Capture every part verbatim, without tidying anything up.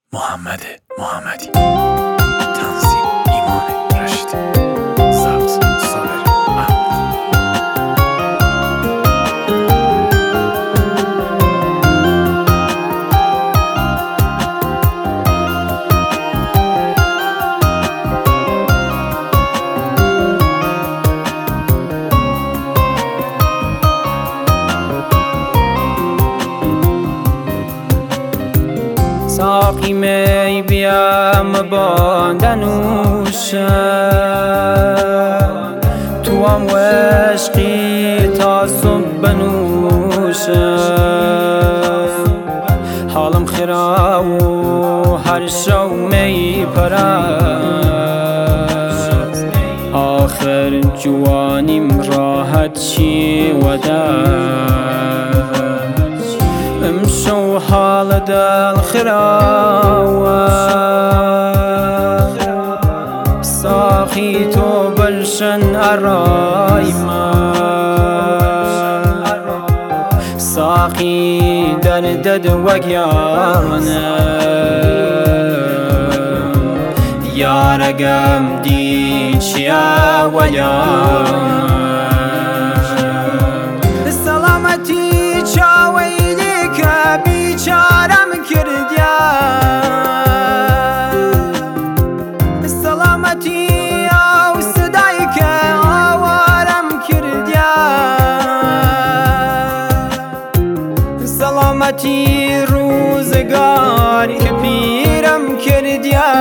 محمد محمدی، تنظیم ایمان رشیدی، ضبط صابر احمد. ساقی می بیام باندنوشم، تو هم عشقی تا صبح بنوشم. حالم خراب و هر شو می پرست، آخر جوانیم راحت چی ودست. امشو حال دل خراوه، ساقی تو بلشن ارای من. ساقی دردد وگیانم، یارگم دی چیا ویانم. سلامتی چاویلی که بیچارم کردیا، سلامتی او صدای که آوارم کردیا. سلامتی روزگار که پیرم کردیا،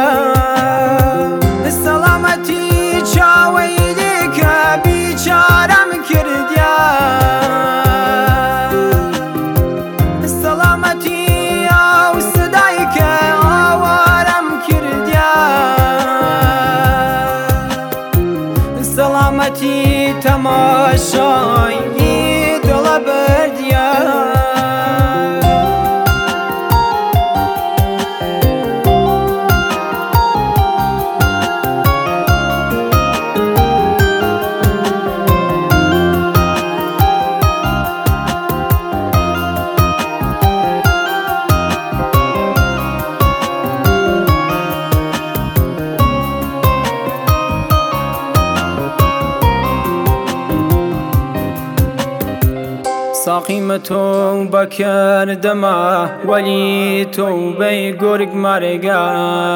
سلامتی چاویلی که بیچارم کردیا. سلامتی تماشایی دل بردیا. ساقیم تو بکردم ولی تو بی گرگ مرگا.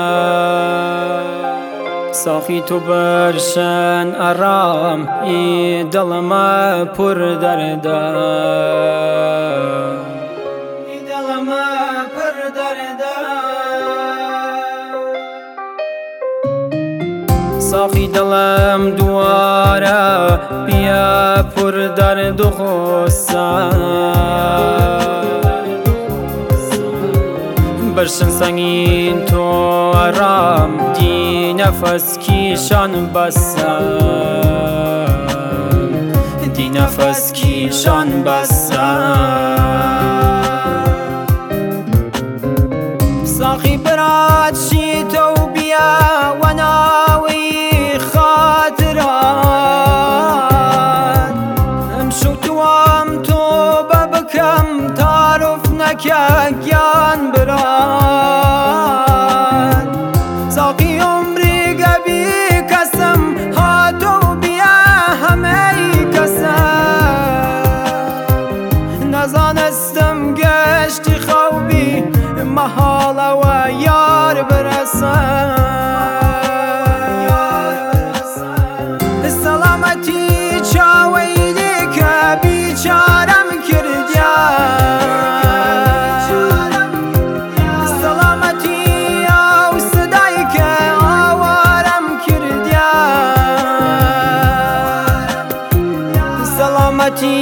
ساقی تو برشن ارام ای دلم پر درده، ای دلم پر درده. ساقی دلم دواره بیا پر درد و غصه. برشن سنگین تو آرام دی نفس کیشان بسم، دی نفس کیشان بسم. ساقی برات شی تو بیا و ناوی خاطرات. امشو تو هم تو ببکم تعارف نکه گیان برات. ساقی عمری گبی کسم ها تو بیا همه کسم. نزانستم گشتی خوبی محال و یار برسم. سلامتی چاویلی که بیچارم کردیا، سلامتی او صدای که آوارم کردیا. سلامتی